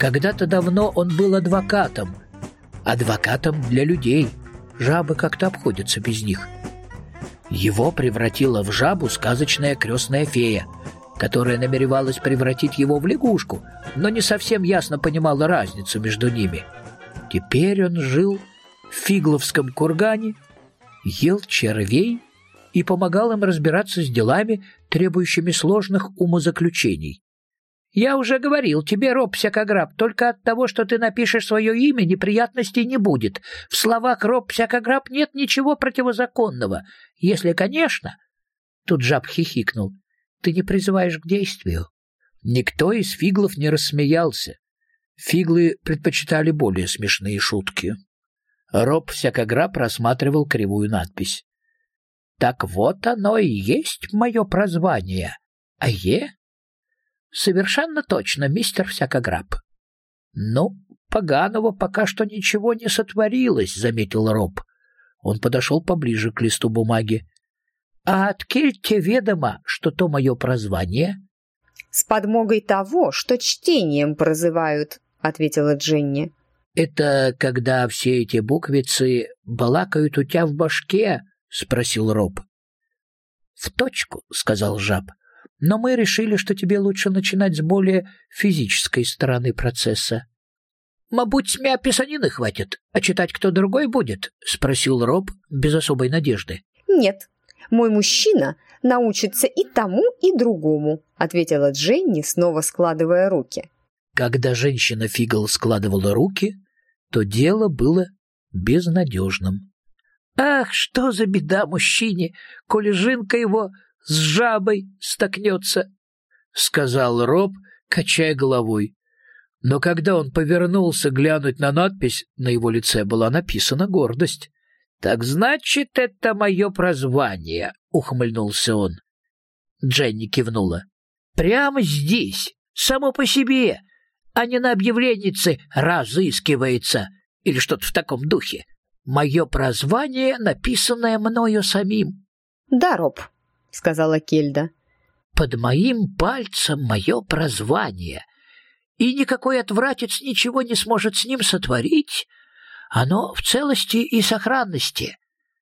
Когда-то давно он был адвокатом. Адвокатом для людей. Жабы как-то обходятся без них. Его превратила в жабу сказочная крестная фея, которая намеревалась превратить его в лягушку, но не совсем ясно понимала разницу между ними. Теперь он жил в Фигловском кургане, ел червей и помогал им разбираться с делами, требующими сложных умозаключений. «Я уже говорил тебе, Роб Всякограб, только от того, что ты напишешь свое имя, неприятностей не будет. В словах Роб Всякограб нет ничего противозаконного. Если, конечно...» Тут жаб хихикнул. «Ты не призываешь к действию». Никто из фиглов не рассмеялся. Фиглы предпочитали более смешные шутки. Роб Всякограб рассматривал кривую надпись. «Так вот оно и есть мое прозвание. Ае?» «Совершенно точно, мистер Всякограб». «Ну, поганого пока что ничего не сотворилось», — заметил Роб. Он подошел поближе к листу бумаги. «А откель те ведомо, что то мое прозвание?» «С подмогой того, что чтением прозывают», — ответила Дженни. «Это когда все эти буквицы балакают у тебя в башке?» — спросил Роб. «В точку», — сказал жаб. «Но мы решили, что тебе лучше начинать с более физической стороны процесса». «Мабуть, смя писанины хватит, а читать кто другой будет?» — спросил Роб без особой надежды. «Нет, мой мужчина научится и тому, и другому», — ответила Дженни, снова складывая руки. Когда женщина-фигл складывала руки, то дело было безнадежным. «Ах, что за беда мужчине, коли жинка его с жабой столкнется», — сказал Роб, качая головой. Но когда он повернулся глянуть на надпись, на его лице была написана гордость. «Так значит, это мое прозвание», — ухмыльнулся он. Дженни кивнула. «Прямо здесь, само по себе, а не на объявленнице разыскивается или что-то в таком духе. Мое прозвание, написанное мною самим». «Да, Роб», — сказала Кельда. «Под моим пальцем мое прозвание, и никакой отвратец ничего не сможет с ним сотворить. Оно в целости и сохранности».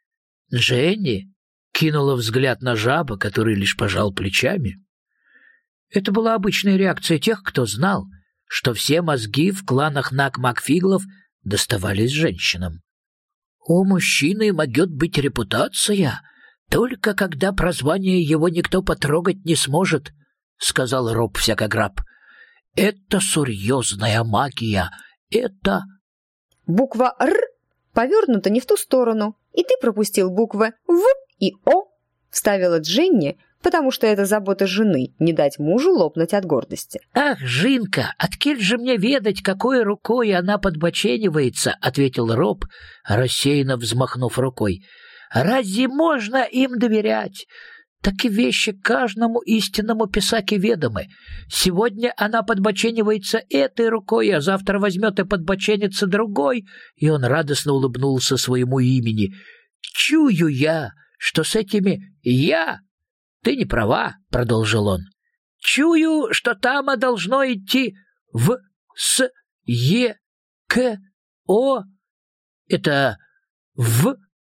Дженни кинула взгляд на жаба, который лишь пожал плечами. Это была обычная реакция тех, кто знал, что все мозги в кланах Нак-Макфиглов доставались женщинам. «У мужчины могет быть репутация, только когда прозвание его никто потрогать не сможет», — сказал Роб Всякограб. «Это серьезная магия, это...» «Буква «Р» повернута не в ту сторону, и ты пропустил буквы «В» и «О», — вставила Дженни, потому что это забота жены — не дать мужу лопнуть от гордости. «Ах, Жинка, откель же мне ведать, какой рукой она подбоченивается», — ответил Роб, рассеянно взмахнув рукой. «Разве можно им доверять? Так и вещи каждому истинному писаке ведомы. Сегодня она подбоченивается этой рукой, а завтра возьмет и подбоченится другой». И он радостно улыбнулся своему имени. «Чую я, что с этими «я» ты не права», — продолжил он. «Чую, что там должно идти в, с, е, к, о. Это в,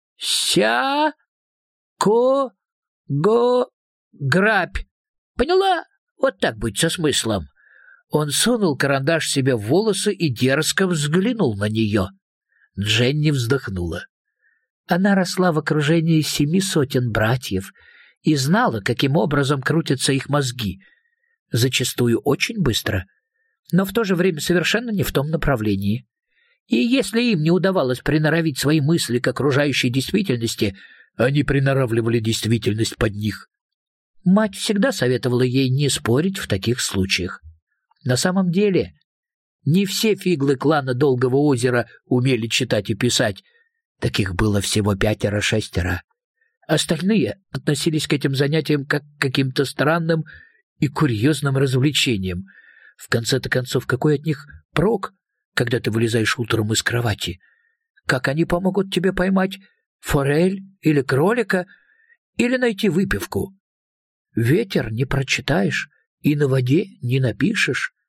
ся, ко, го, грабь. Поняла? Вот так быть со смыслом». Он сунул карандаш себе в волосы и дерзко взглянул на нее. Дженни вздохнула. Она росла в окружении 700 братьев и знала, каким образом крутятся их мозги. Зачастую очень быстро, но в то же время совершенно не в том направлении. И если им не удавалось приноровить свои мысли к окружающей действительности, они приноравливали действительность под них. Мать всегда советовала ей не спорить в таких случаях. На самом деле, не все фиглы клана Долгого озера умели читать и писать. Таких было всего 5-6. Остальные относились к этим занятиям как к каким-то странным и курьезным развлечениям. В конце-то концов, какой от них прок, когда ты вылезаешь утром из кровати? Как они помогут тебе поймать форель или кролика, или найти выпивку? Ветер не прочитаешь и на воде не напишешь.